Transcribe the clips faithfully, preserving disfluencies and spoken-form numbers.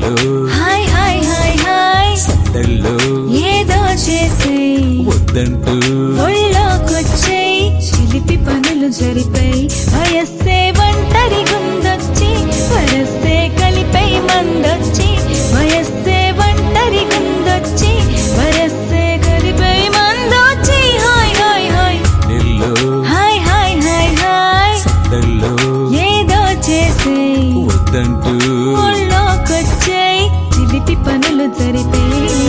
వెన్నెల్లో హాయ్ హాయ్ హాయ్ హాయ్ సందల్లో ఏదో చేసే వద్దంటూ ఒళ్ళోకొచ్చేయ్ చిలిపి పనులు జరిపై వయస్సే ఒంటరి గుందొచ్చి వరస్సే కలిపై మందొచ్చి వయస్సే ఒంటరి గుందొచ్చి వరస్సే కలిపై మందొచ్చి హాయ్ హాయ్ హాయ్ వెన్నెల్లో హాయ్ హాయ్ హాయ్ హాయ్ సందల్లో ఏదో చేసే వద్దంటూ ఒళ్ళోకొచ్చేయ్ చిలిపి పనులు జరిపై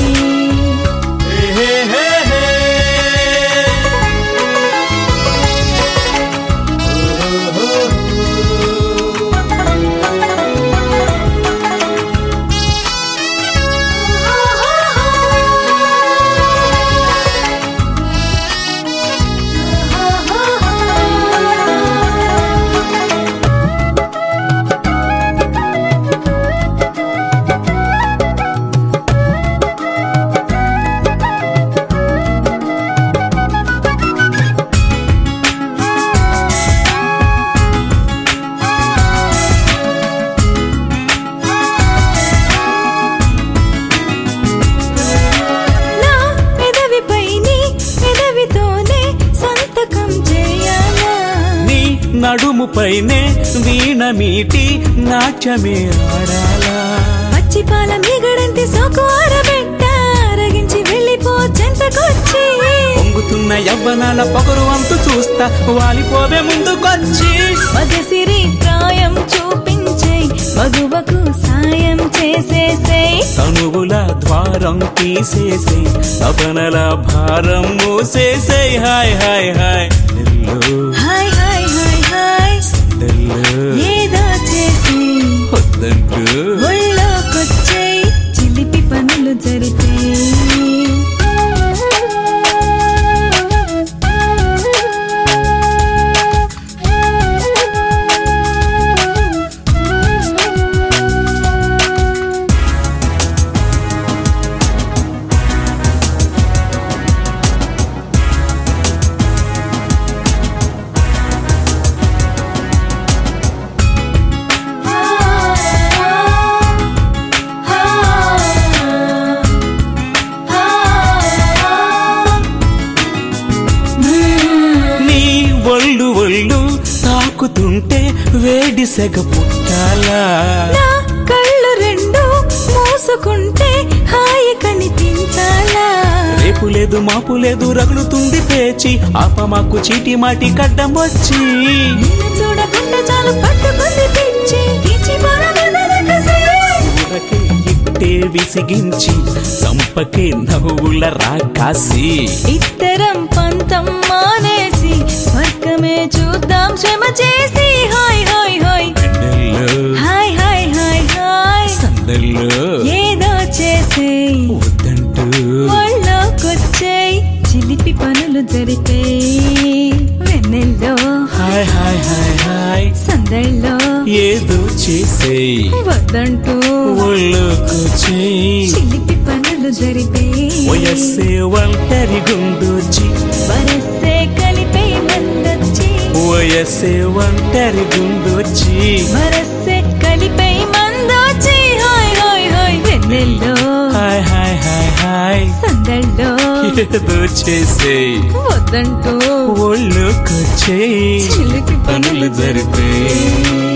నడుము పైనే వీణ మీటి నాట్యమే ఆడాలా పచ్చిపాల మీగడంటి సోకు ఆరబెట్ట అరగించి వెళ్ళిపో చెంతకొచ్చి పొంగుతున్న యవ్వనాల పొగరు అంతు చూస్తా వాలిపోవే ముందుకొచ్చి మగసిరి ప్రాయం చూపించే మగువకు సాయం చేసేసేయ్ తనువుల ద్వారం తీసేసే తపనల భారం మూసేసే హాయ్ హాయ్ హాయ్ హాయ్ హాయ్ హాయ్ హాయ్ ఏదో చేసి వద్దంటూ ఒళ్ళోకొచ్చేయ్ చిలిపి పనులు జరిపే ఒళ్ళు ఒళ్ళు తాకుతుంటే వేడి సెగ పుట్టాలా నా కళ్ళు రెండు మూసుకుంటే హాయి కనిపించాలా రేపు లేదు మాపు లేదు రగులుతుంది పేచి ఆపమాకు చీటి మాటి కడ్డం వచ్చి నిన్ను చూడకుండా చాలు పట్టుకుంది పిచ్చి పిచ్చి ఊరకే ఇట్టే విసిగించి సంపకే నవ్వుల రాకాసి ఇద్దరం పంతం మానేసి స్వర్గమే చూద్దాం శ్రమ చేసి హాయ్ హాయ్ హాయ్ హాయ్ హాయ్ హాయ్ హాయ్ సందల్లో ఏదో చేసే వద్దంటూ ఒళ్ళోకొచ్చేయ్ చిలిపి పనులు జరిపే వెన్నెల్లో హాయ్ హాయ్ హాయ్ హాయ్ సందల్లో ఏదో చేసే వద్దంటూ ఒళ్ళోకొచ్చేయ్ చిలిపి పనులు జరిపే వయస్సే ఒంటరి గుండొచ్చి వరస్సే కలిపై మందొచ్చి వయస్సే ఒంటరి గుండొచ్చి వరస్సే కలిపై మందొచ్చి హాయ్ హాయ్ హాయ్ వెన్నెల్లో హాయ్ హాయ్ హాయ్ హాయ్ సందల్లో ఏదో చేసే వద్దంటూ ఒళ్ళోకొచ్చేయ్ చిలిపి పనులు జరిపే